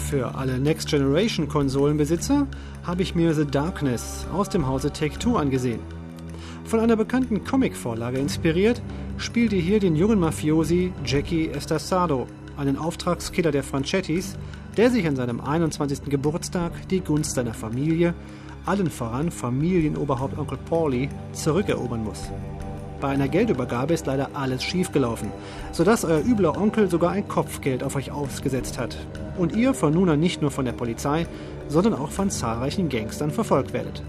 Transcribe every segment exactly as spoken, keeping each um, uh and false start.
Für alle Next-Generation-Konsolenbesitzer habe ich mir The Darkness aus dem Hause Take-Two angesehen. Von einer bekannten Comic-Vorlage inspiriert, spielt ihr hier den jungen Mafiosi Jackie Estacado, einen Auftragskiller der Franchettis, der sich an seinem einundzwanzigsten Geburtstag die Gunst seiner Familie, allen voran Familienoberhaupt Onkel Paulie, zurückerobern muss. Bei einer Geldübergabe ist leider alles schiefgelaufen, sodass euer übler Onkel sogar ein Kopfgeld auf euch ausgesetzt hat und ihr von nun an nicht nur von der Polizei, sondern auch von zahlreichen Gangstern verfolgt werdet.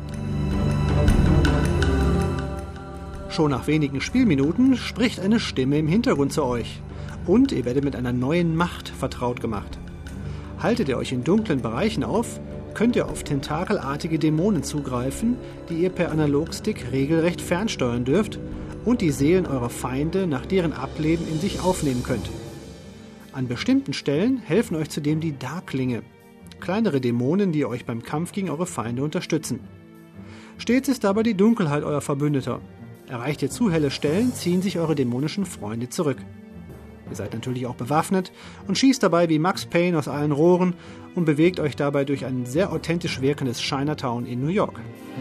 Schon nach wenigen Spielminuten spricht eine Stimme im Hintergrund zu euch und ihr werdet mit einer neuen Macht vertraut gemacht. Haltet ihr euch in dunklen Bereichen auf, könnt ihr auf tentakelartige Dämonen zugreifen, die ihr per Analogstick regelrecht fernsteuern dürft und die Seelen eurer Feinde nach deren Ableben in sich aufnehmen könnt. An bestimmten Stellen helfen euch zudem die Darklinge, kleinere Dämonen, die euch beim Kampf gegen eure Feinde unterstützen. Stets ist dabei die Dunkelheit euer Verbündeter. Erreicht ihr zu helle Stellen, ziehen sich eure dämonischen Freunde zurück. Ihr seid natürlich auch bewaffnet und schießt dabei wie Max Payne aus allen Rohren und bewegt euch dabei durch ein sehr authentisch wirkendes Chinatown in New York.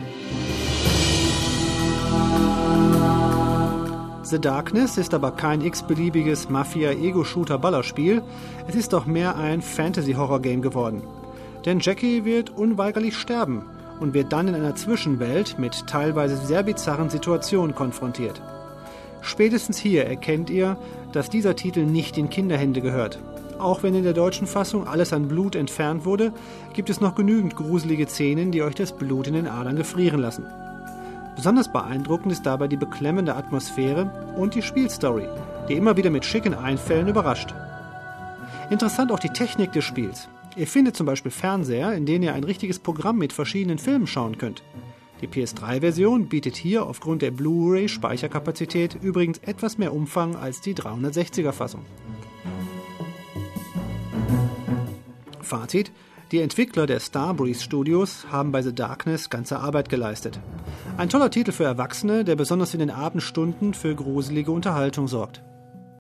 The Darkness ist aber kein x-beliebiges Mafia-Ego-Shooter-Ballerspiel, es ist doch mehr ein Fantasy-Horror-Game geworden. Denn Jackie wird unweigerlich sterben und wird dann in einer Zwischenwelt mit teilweise sehr bizarren Situationen konfrontiert. Spätestens hier erkennt ihr, dass dieser Titel nicht in Kinderhände gehört. Auch wenn in der deutschen Fassung alles an Blut entfernt wurde, gibt es noch genügend gruselige Szenen, die euch das Blut in den Adern gefrieren lassen. Besonders beeindruckend ist dabei die beklemmende Atmosphäre und die Spielstory, die immer wieder mit schicken Einfällen überrascht. Interessant auch die Technik des Spiels. Ihr findet zum Beispiel Fernseher, in denen ihr ein richtiges Programm mit verschiedenen Filmen schauen könnt. Die P S drei Version bietet hier aufgrund der Blu-ray-Speicherkapazität übrigens etwas mehr Umfang als die dreihundertsechziger Fassung. Fazit: Die Entwickler der Starbreeze Studios haben bei The Darkness ganze Arbeit geleistet. Ein toller Titel für Erwachsene, der besonders in den Abendstunden für gruselige Unterhaltung sorgt.